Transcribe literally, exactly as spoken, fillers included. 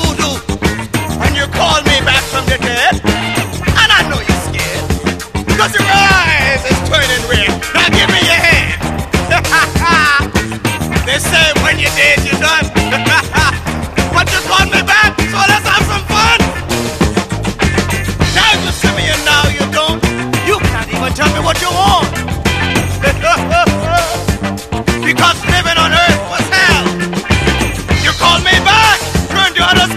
voodoo, and you call me back from the dead, and I know you're scared, because you're